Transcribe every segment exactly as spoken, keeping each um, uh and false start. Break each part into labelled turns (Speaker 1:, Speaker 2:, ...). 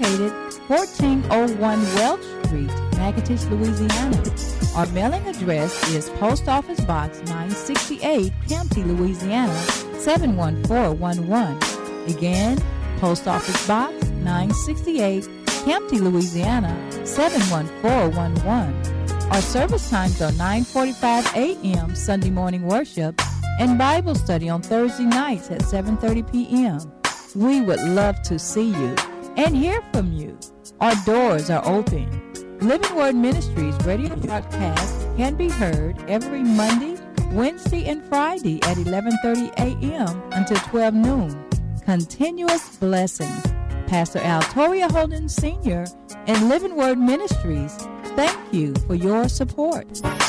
Speaker 1: located fourteen oh one Welch Street, Natchitoches, Louisiana. Our mailing address is Post Office Box nine sixty-eight, Campty, Louisiana, seven one four one one. Again, Post Office Box nine sixty-eight, Campty, Louisiana, seven one four one one. Our service times are nine forty-five a.m. Sunday morning worship and Bible study on Thursday nights at seven thirty p.m. We would love to see you and hear from you. Our doors are open. Living Word Ministries radio broadcast can be heard every Monday, Wednesday, and Friday at eleven thirty a.m. until twelve noon. Continuous blessings. Pastor Al Toria Holden Senior and Living Word Ministries, thank you for your support.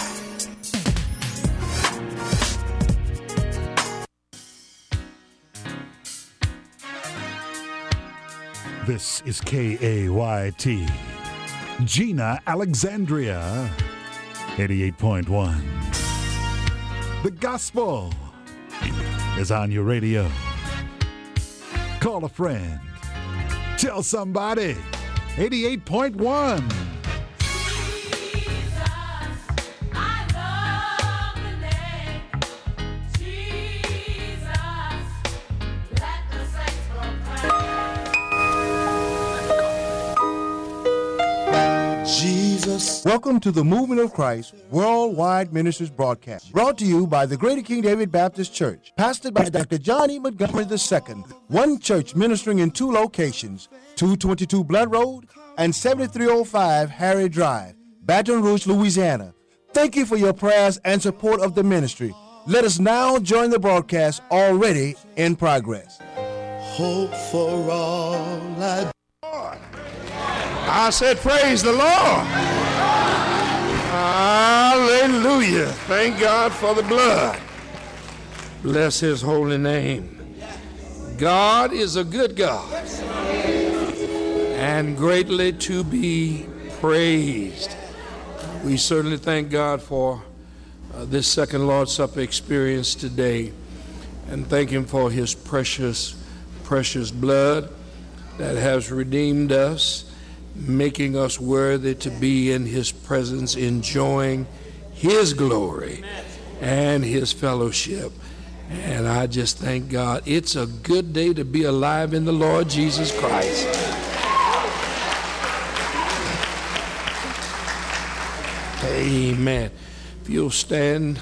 Speaker 2: This is K A Y T, Gina, Alexandria, eighty-eight point one. The gospel is on your radio. Call a friend. Tell somebody. eighty-eight point one.
Speaker 3: Welcome to the Movement of Christ Worldwide Ministries broadcast, brought to you by the Greater King David Baptist Church, pastored by Doctor John E. Montgomery the Second. One church ministering in two locations, two twenty-two Blood Road and seventy-three oh five Harry Drive, Baton Rouge, Louisiana. Thank you for your prayers and support of the ministry. Let us now join the broadcast already in progress.
Speaker 4: Hope for all I I said, praise the Lord. Hallelujah. Thank God for the blood. Bless his holy name. God is a good God and greatly to be praised. We certainly thank God for uh, this second Lord's Supper experience today and thank him for his precious, precious blood that has redeemed us, making us worthy to be in his presence, enjoying his glory and his fellowship. And I just thank God. It's a good day to be alive in the Lord Jesus Christ. Amen. If you'll stand.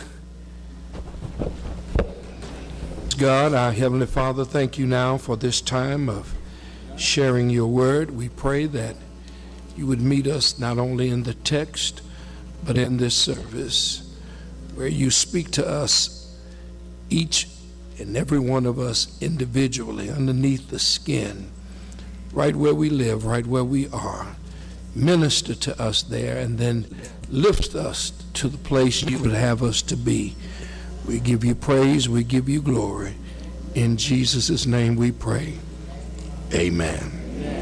Speaker 4: God, our Heavenly Father, thank you now for this time of sharing your word. We pray that you would meet us not only in the text, but in this service, where you speak to us, each and every one of us individually, underneath the skin, right where we live, right where we are. Minister to us there, and then lift us to the place you would have us to be. We give you praise, we give you glory. In Jesus' name we pray. Amen.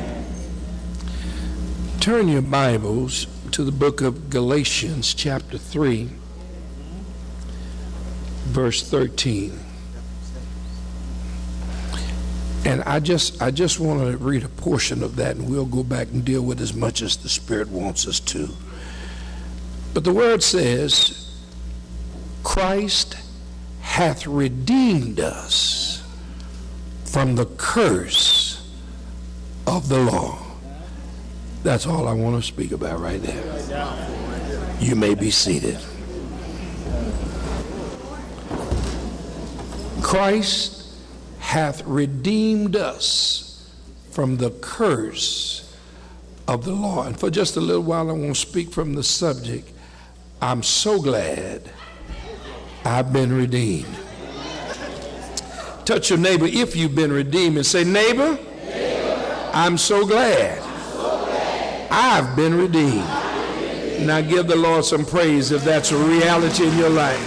Speaker 4: Turn your Bibles to the book of Galatians, chapter three, verse thirteen. And I just I just want to read a portion of that, and we'll go back and deal with as much as the Spirit wants us to. But the word says, Christ hath redeemed us from the curse of the law. That's all I want to speak about right there. You may be seated. Christ hath redeemed us from the curse of the law. And for just a little while, I want to speak from the subject. I'm so glad I've been redeemed. Touch your neighbor if you've been redeemed and say, neighbor, neighbor I'm so glad I've been redeemed. Now give the Lord some praise if that's a reality in your life.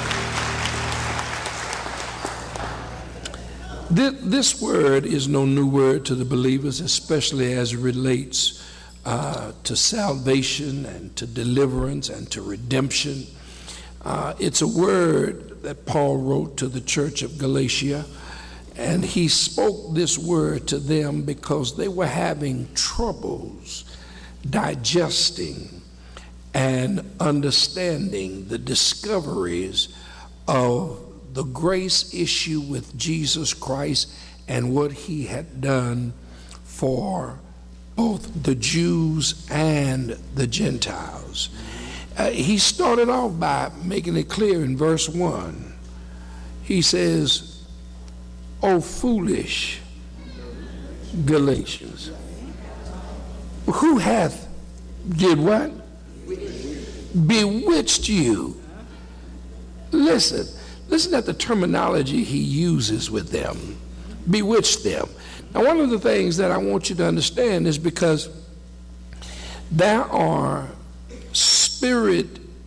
Speaker 4: This word is no new word to the believers, especially as it relates uh, to salvation and to deliverance and to redemption. Uh, it's a word that Paul wrote to the church of Galatia, And he spoke this word to them because they were having troubles digesting and understanding the discoveries of the grace issue with Jesus Christ and what he had done for both the Jews and the Gentiles. Uh, he started off by making it clear in verse one. He says, "O foolish Galatians, who hath did what? Bewitched you." Listen, listen at the terminology he uses with them. Bewitched them. Now, one of the things that I want you to understand is because there are spirit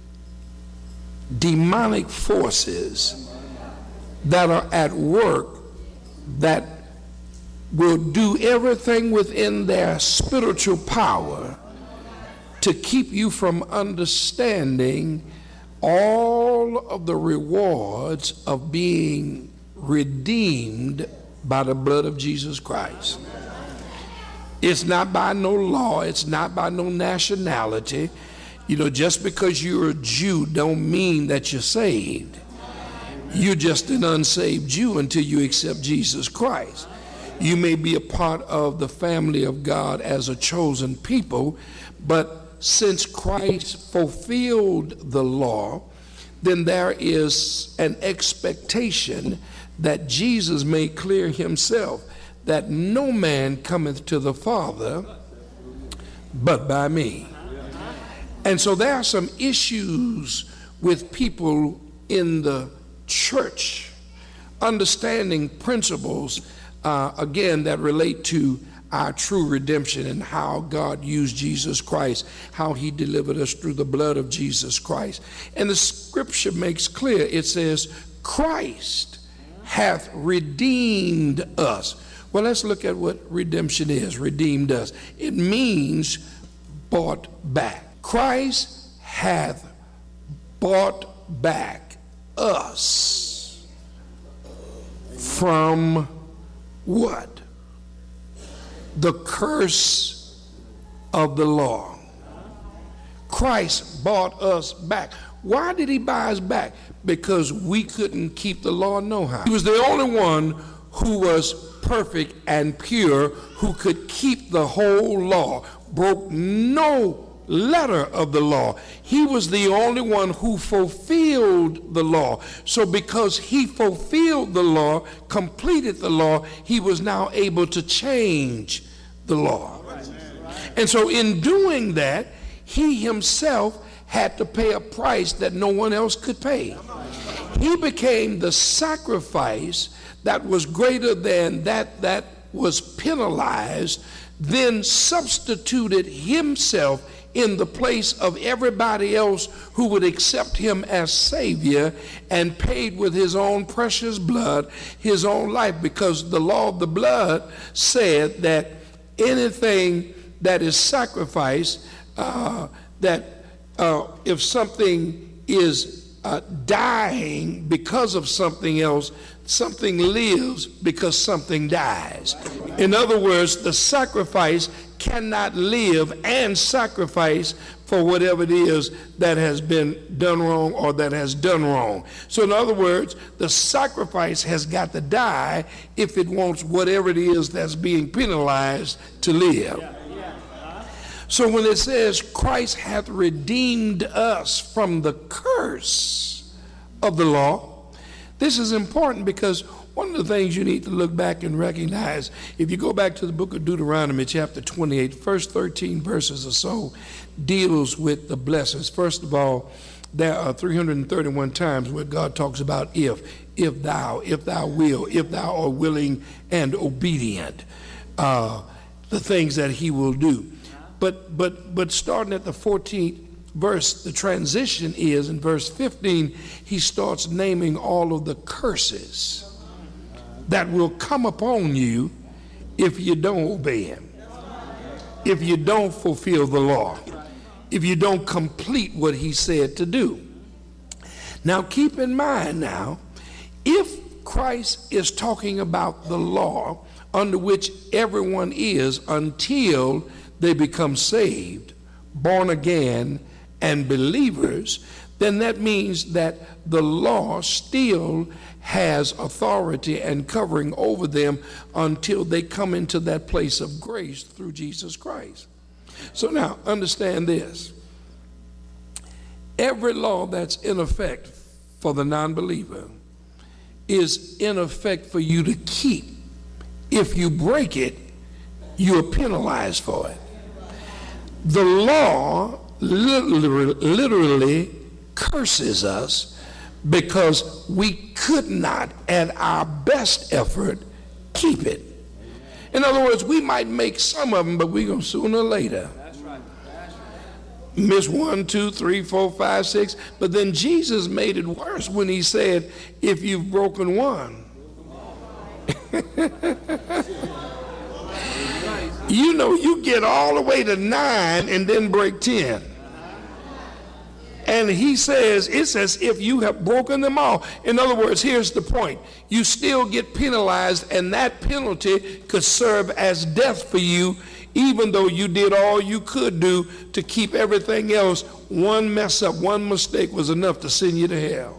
Speaker 4: demonic forces that are at work that will do everything within their spiritual power to keep you from understanding all of the rewards of being redeemed by the blood of Jesus Christ. It's not by no law, it's not by no nationality. You know, just because you're a Jew don't mean that you're saved. You're just an unsaved Jew until you accept Jesus Christ. You may be a part of the family of God as a chosen people, but since Christ fulfilled the law, then there is an expectation that Jesus made clear himself that no man cometh to the Father but by me. And so there are some issues with people in the church understanding principles, uh, again, that relate to our true redemption and how God used Jesus Christ, how he delivered us through the blood of Jesus Christ. And the scripture makes clear, it says, Christ hath redeemed us. Well, let's look at what redemption is. Redeemed us. It means bought back. Christ hath bought back us from what? The curse of the law. Christ bought us back. Why did he buy us back? Because we couldn't keep the law no how. He was the only one who was perfect and pure, who could keep the whole law, broke no letter of the law. He was the only one who fulfilled the law. So because he fulfilled the law, completed the law, he was now able to change the law. And so in doing that, he himself had to pay a price that no one else could pay. He became the sacrifice that was greater than that that was penalized, then substituted himself in the place of everybody else who would accept him as Savior, and paid with his own precious blood, his own life, because the law of the blood said that anything that is sacrificed, uh, that uh, if something is uh, dying because of something else, something lives because something dies. In other words, the sacrifice cannot live and sacrifice for whatever it is that has been done wrong or that has done wrong. So in other words, the sacrifice has got to die if it wants whatever it is that's being penalized to live. So when it says Christ hath redeemed us from the curse of the law, this is important because one of the things you need to look back and recognize, if you go back to the book of Deuteronomy chapter twenty-eight, first thirteen verses or so deals with the blessings. First of all, there are three hundred thirty-one times where God talks about if, if thou, if thou will, if thou art willing and obedient, uh, the things that he will do. But, but, but starting at the fourteenth verse, the transition is in verse fifteen, he starts naming all of the curses that will come upon you if you don't obey him, if you don't fulfill the law, if you don't complete what he said to do. Now keep in mind now, if Christ is talking about the law under which everyone is until they become saved, born again, and believers, then that means that the law still has authority and covering over them until they come into that place of grace through Jesus Christ. So now, understand this. Every law that's in effect for the non-believer is in effect for you to keep. If you break it, you are penalized for it. The law literally, literally curses us because we could not, at our best effort, keep it. In other words, we might make some of them, but we're going to sooner or later miss one, two, three, four, five, six. But then Jesus made it worse when he said, if you've broken one, you know, you get all the way to nine and then break ten. And he says, it's as if you have broken them all. In other words, here's the point. You still get penalized, and that penalty could serve as death for you, even though you did all you could do to keep everything else. One mess up, one mistake was enough to send you to hell.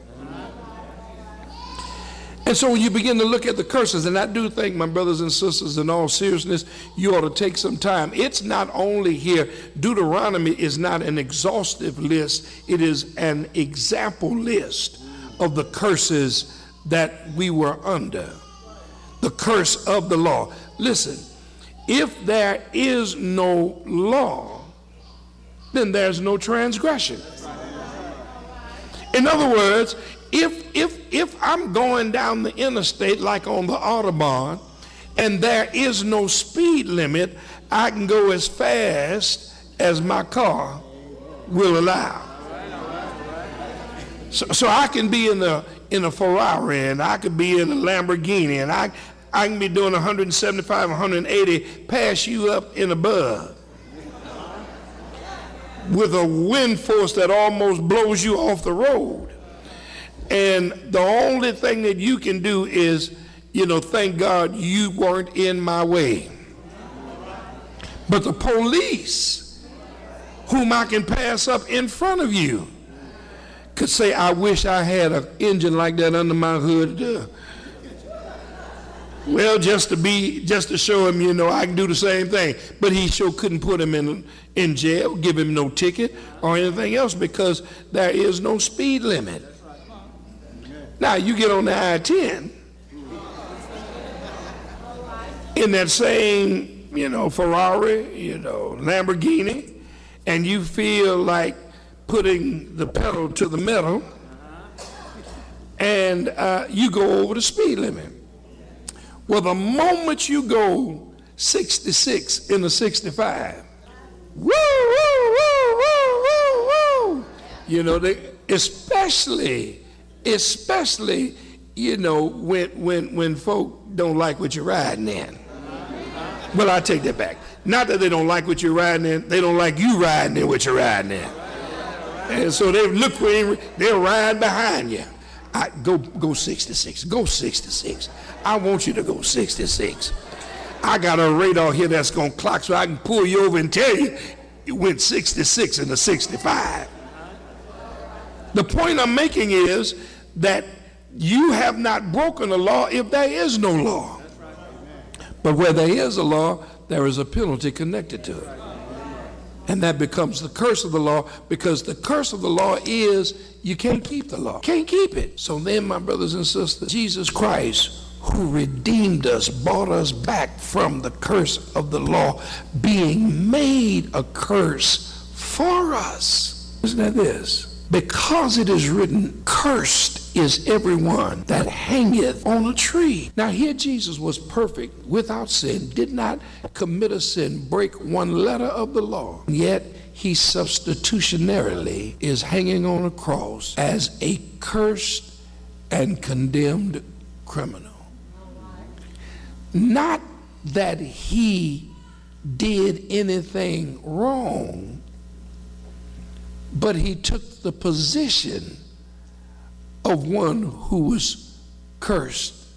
Speaker 4: And so when you begin to look at the curses, and I do think, my brothers and sisters, in all seriousness, you ought to take some time. It's not only here, Deuteronomy is not an exhaustive list, it is an example list of the curses that we were under. The curse of the law. Listen, if there is no law, then there's no transgression. In other words, If, if, if I'm going down the interstate like on the Autobahn and there is no speed limit, I can go as fast as my car will allow. So, so I can be in a, in a Ferrari, and I could be in a Lamborghini, and I, I can be doing one seventy-five, one eighty, pass you up in a bug with a wind force that almost blows you off the road. And the only thing that you can do is, you know, thank God you weren't in my way. But the police, whom I can pass up in front of you, could say, I wish I had an engine like that under my hood. Uh, well, just to be, just to show him, you know, I can do the same thing. But he sure couldn't put him in, in jail, give him no ticket or anything else, because there is no speed limit. Now, you get on the I ten in that same, you know, Ferrari, you know, Lamborghini, and you feel like putting the pedal to the metal, and uh, you go over the speed limit. Well, the moment you go sixty-six in a sixty-five, woo, woo, woo, woo, woo, woo, you know, they, especially Especially, you know, when when when folk don't like what you're riding in. Well, I take that back. Not that they don't like what you're riding in, they don't like you riding in what you're riding in. And so they look for you, they'll ride behind you. I, go go sixty-six, go sixty-six. I want you to go sixty-six. I got a radar here that's gonna clock so I can pull you over and tell you you went sixty-six in the sixty-five. The point I'm making is that you have not broken the law if there is no law. But where there is a law, there is a penalty connected to it. And that becomes the curse of the law, because the curse of the law is you can't keep the law. Can't keep it. So then, my brothers and sisters, Jesus Christ, who redeemed us, bought us back from the curse of the law, being made a curse for us. Isn't that this? Because it is written, cursed is everyone that hangeth on a tree. Now here Jesus was perfect, without sin, did not commit a sin, break one letter of the law. Yet he substitutionarily is hanging on a cross as a cursed and condemned criminal. Not that he did anything wrong, but he took the position of one who was cursed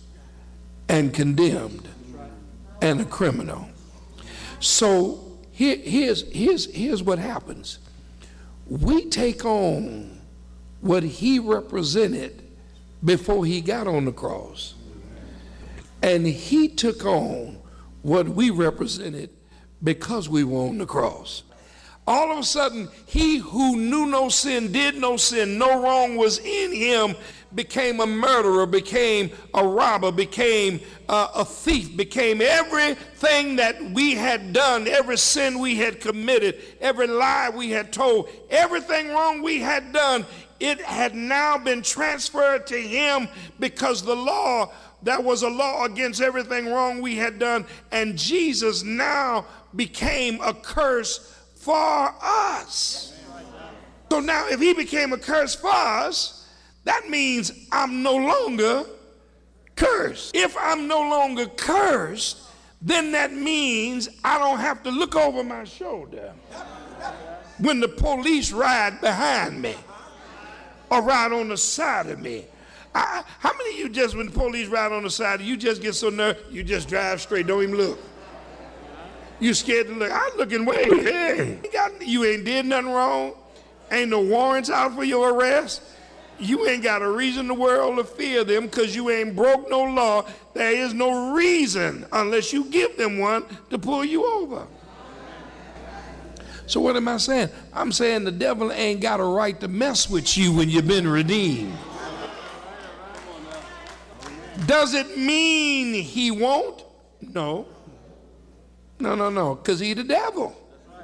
Speaker 4: and condemned and a criminal. So here, here's, here's, here's what happens. We take on what he represented before he got on the cross. And he took on what we represented because we were on the cross. All of a sudden, he who knew no sin, did no sin, no wrong was in him, became a murderer, became a robber, became uh, a thief, became everything that we had done, every sin we had committed, every lie we had told, everything wrong we had done. It had now been transferred to him because the law, that was a law against everything wrong we had done, and Jesus now became a curse for us. So now if he became a curse for us, that means I'm no longer cursed. If I'm no longer cursed, then that means I don't have to look over my shoulder when the police ride behind me or ride on the side of me. I, how many of you just, when the police ride on the side, you just get so nervous, you just drive straight, don't even look? You scared to look. I'm looking way ahead. You, got, you ain't did nothing wrong. Ain't no warrants out for your arrest. You ain't got a reason in the world to fear them because you ain't broke no law. There is no reason, unless you give them one, to pull you over. So what am I saying? I'm saying the devil ain't got a right to mess with you when you've been redeemed. Does it mean he won't? No. No, no, no, because he's the devil.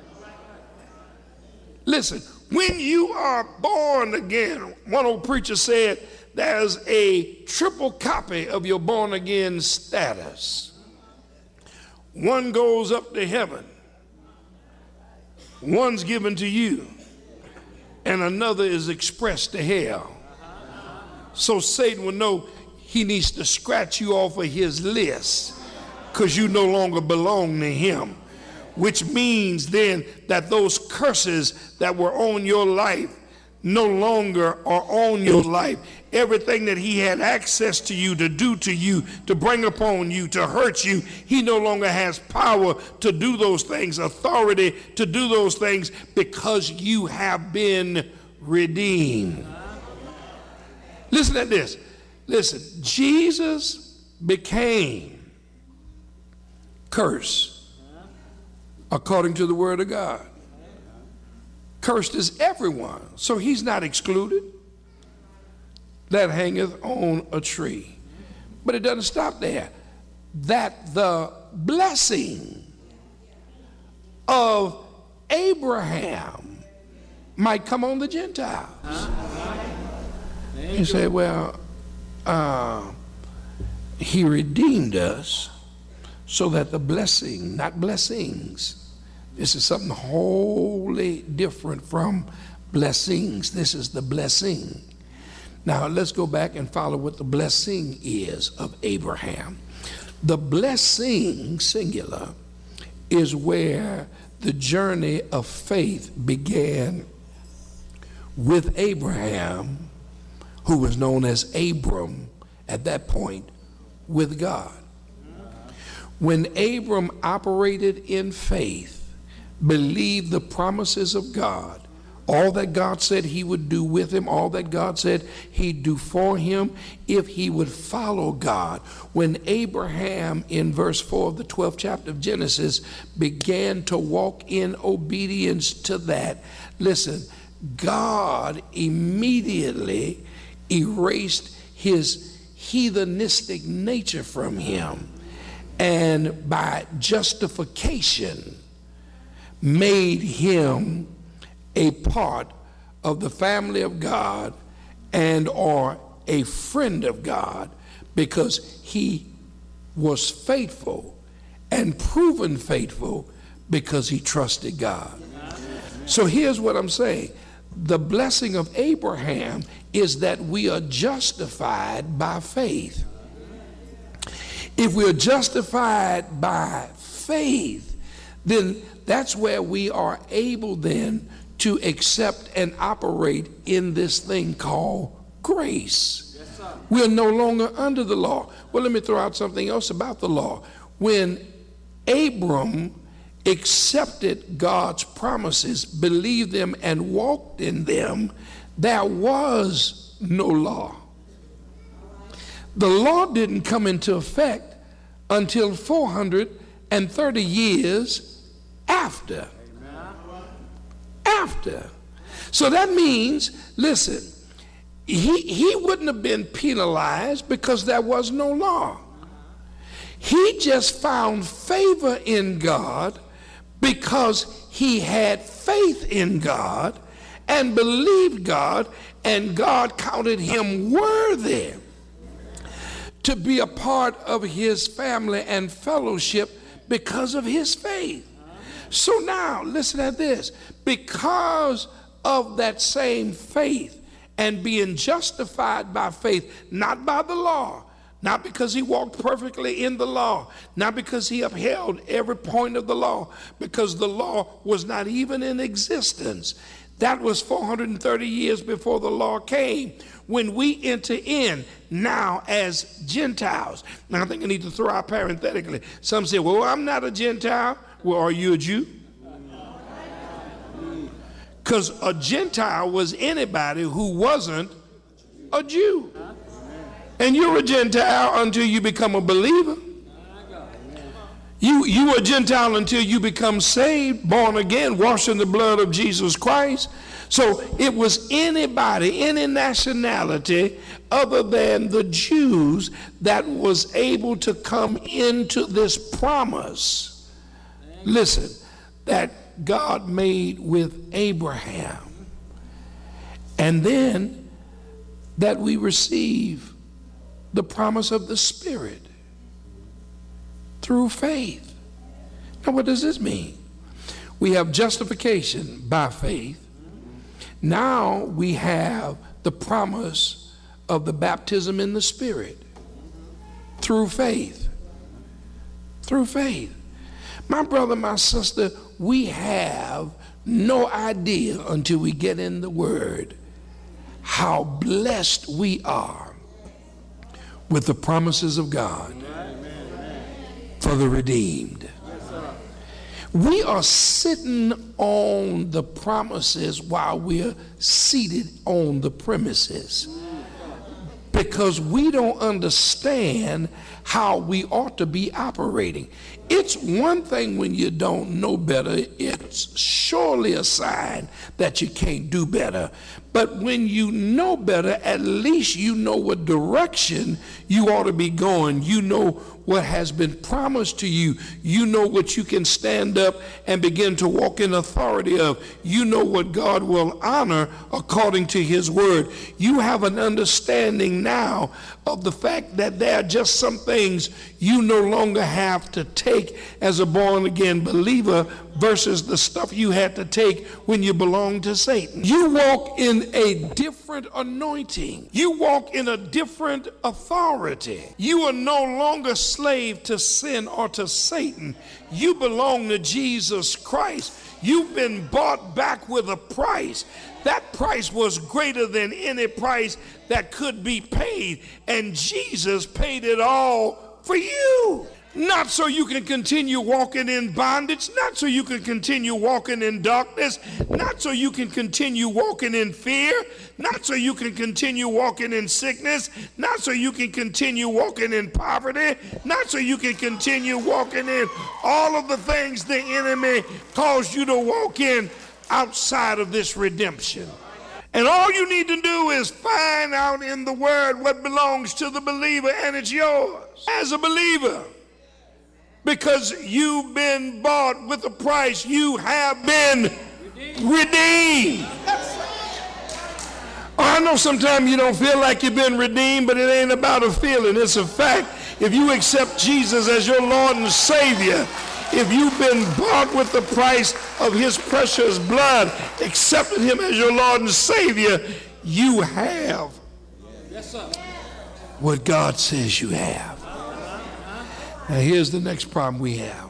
Speaker 4: Listen, when you are born again, one old preacher said there's a triple copy of your born again status. One goes up to heaven, one's given to you, and another is expressed to hell. So Satan will know he needs to scratch you off of his list because you no longer belong to him, which means then that those curses that were on your life no longer are on your life. Everything that he had access to you, to do to you, to bring upon you, to hurt you, he no longer has power to do those things, authority to do those things, because you have been redeemed. Listen at this. Listen, Jesus became curse according to the word of God. Cursed is everyone, so he's not excluded, that hangeth on a tree. But it doesn't stop there. That the blessing of Abraham might come on the Gentiles. You say, well, uh, he redeemed us so that the blessing, not blessings, this is something wholly different from blessings. This is the blessing. Now let's go back and follow what the blessing is of Abraham. The blessing, singular, is where the journey of faith began with Abraham, who was known as Abram at that point, with God. When Abram operated in faith, believed the promises of God, all that God said he would do with him, all that God said he'd do for him, if he would follow God. When Abraham, in verse four of the twelfth chapter of Genesis, began to walk in obedience to that, listen, God immediately erased his heathenistic nature from him, and by justification made him a part of the family of God and or a friend of God, because he was faithful and proven faithful because he trusted God. So here's what I'm saying. The blessing of Abraham is that we are justified by faith. If we are justified by faith, then that's where we are able then to accept and operate in this thing called grace. Yes, we're no longer under the law. Well, let me throw out something else about the law. When Abram accepted God's promises, believed them, and walked in them, there was no law. The law didn't come into effect until four hundred thirty years after. After. So that means, listen, he, he wouldn't have been penalized because there was no law. He just found favor in God because he had faith in God and believed God, and God counted him worthy to be a part of his family and fellowship because of his faith. So now, listen at this. Because of that same faith and being justified by faith, not by the law, not because he walked perfectly in the law, not because he upheld every point of the law, because the law was not even in existence. That was four hundred thirty years before the law came. When we enter in now as Gentiles. Now I think I need to throw out parenthetically. Some say, well, I'm not a Gentile. Well, are you a Jew? Because a Gentile was anybody who wasn't a Jew. And you're a Gentile until you become a believer. You, you are a Gentile until you become saved, born again, washed in the blood of Jesus Christ. So it was anybody, any nationality other than the Jews that was able to come into this promise. Listen, that God made with Abraham. And then that we receive the promise of the Spirit through faith. Now, what does this mean? We have justification by faith. Now we have the promise of the baptism in the Spirit through faith. Through faith. My brother, my sister, we have no idea until we get in the Word how blessed we are with the promises of God for the redeemed. We are sitting on the promises while we're seated on the premises because we don't understand how we ought to be operating. It's one thing when you don't know better. It's surely a sign that you can't do better. But when you know better, at least you know what direction you ought to be going. You know what has been promised to you. You know what you can stand up and begin to walk in authority of. You know what God will honor according to his word. You have an understanding now of the fact that there are just some things you no longer have to take as a born again believer versus the stuff you had to take when you belonged to Satan. You walk in a different anointing. You walk in a different authority. You are no longer slave to sin or to Satan. You belong to Jesus Christ. You've been bought back with a price. That price was greater than any price that could be paid, and Jesus paid it all for you. Not so you can continue walking in bondage, not so you can continue walking in darkness, not so you can continue walking in fear, not so you can continue walking in sickness, not so you can continue walking in poverty, not so you can continue walking in all of the things the enemy caused you to walk in outside of this redemption. And all you need to do is find out in the word what belongs to the believer, and it's yours as a believer. Because you've been bought with a price. You have been redeemed. Oh, I know sometimes you don't feel like you've been redeemed, but it ain't about a feeling. It's a fact. If you accept Jesus as your Lord and Savior, if you've been bought with the price of his precious blood, accepted him as your Lord and Savior, you have what God says you have. Now here's the next problem we have.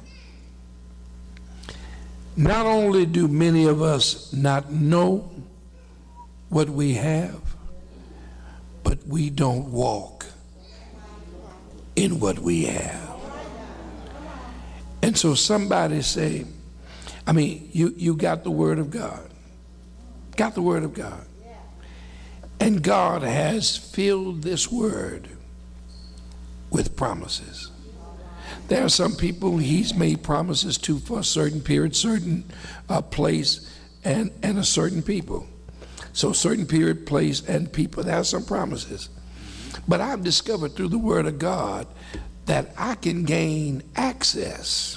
Speaker 4: Not only do many of us not know what we have, but we don't walk in what we have. And so somebody say, I mean, you, you got the word of God. Got the word of God. And God has filled this word with promises. There are some people he's made promises to for a certain period, certain uh, place, and, and a certain people. So certain period, place, and people. There are some promises. But I've discovered through the word of God that I can gain access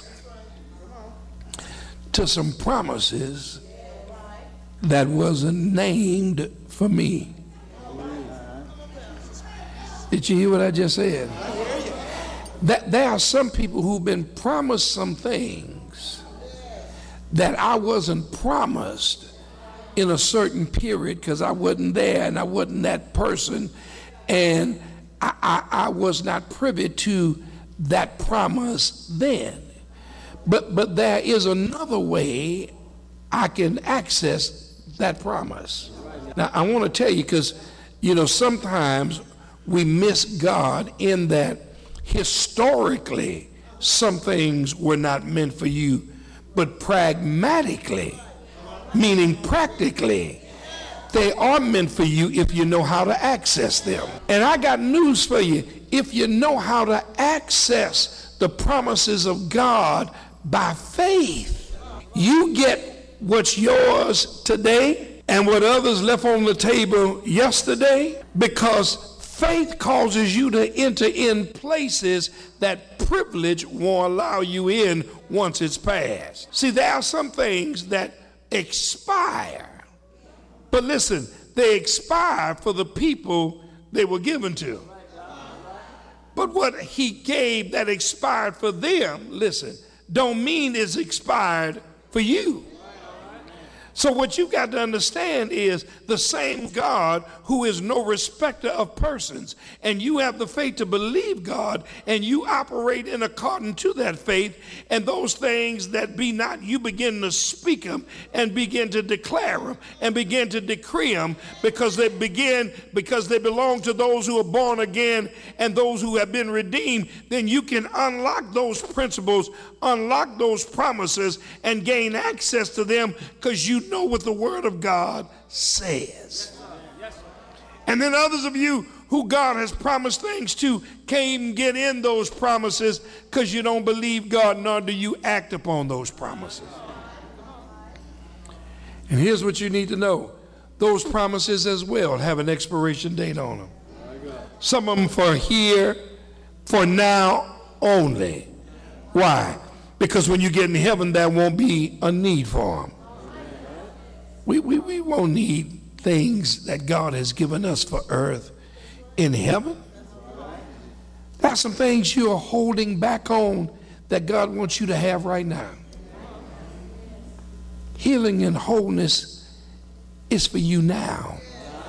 Speaker 4: to some promises that wasn't named for me. Did you hear what I just said? That there are some people who've been promised some things that I wasn't promised in a certain period because I wasn't there and I wasn't that person, and I, I, I was not privy to that promise then. But but there is another way I can access that promise. Now I want to tell you, because you know sometimes we miss God in that historically some things were not meant for you, but pragmatically, meaning practically, they are meant for you if you know how to access them. And I got news for you. If you know how to access the promises of God by faith, you get what's yours today and what others left on the table yesterday, because faith causes you to enter in places that privilege won't allow you in once it's passed. See, there are some things that expire. But listen, they expire for the people they were given to. But what he gave that expired for them, listen, don't mean it's expired for you. So what you got to understand is the same God who is no respecter of persons, and you have the faith to believe God, and you operate in according to that faith, and those things that be not, you begin to speak them and begin to declare them and begin to decree them, because they begin, because they belong to those who are born again and those who have been redeemed. Then you can unlock those principles, unlock those promises, and gain access to them, because you know what the word of God says. And then others of you who God has promised things to can't even get in those promises because you don't believe God, nor do you act upon those promises. And here's what you need to know. Those promises as well have an expiration date on them. Some of them for here, for now only. Why? Because when you get in heaven, there won't be a need for them. We, we, we won't need things that God has given us for earth in heaven. There's some things you are holding back on that God wants you to have right now. Healing and wholeness is for you now.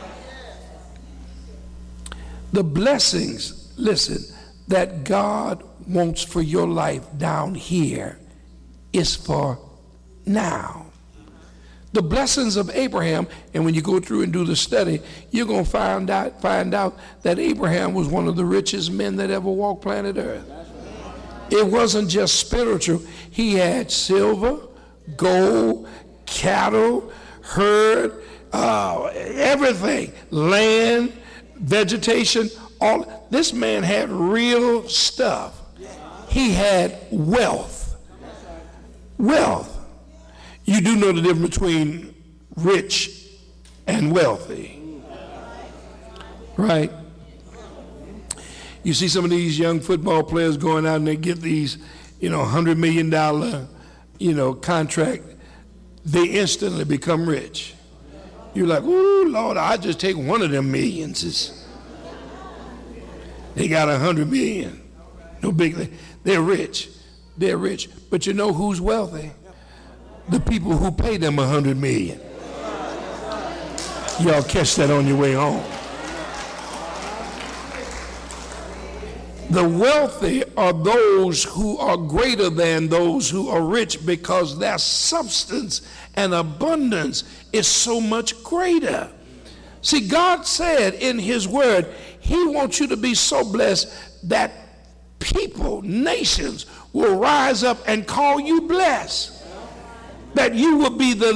Speaker 4: The blessings, listen, that God wants for your life down here is for now. The blessings of Abraham, and when you go through and do the study, you're going to find out, find out that Abraham was one of the richest men that ever walked planet Earth. It wasn't just spiritual. He had silver, gold, cattle, herd, uh, everything, land, vegetation. All this man had real stuff. He had wealth. Wealth. You do know the difference between rich and wealthy, right? You see some of these young football players going out and they get these, you know, one hundred million dollars, you know, contract. They instantly become rich. You're like, ooh, Lord, I just take one of them millions. It's, they got one hundred million. No big thing. They're rich. They're rich. But you know who's wealthy? The people who pay them one hundred million. Y'all catch that on your way home. The wealthy are those who are greater than those who are rich, because their substance and abundance is so much greater. See, God said in his word, he wants you to be so blessed that people, nations will rise up and call you blessed. That you will be the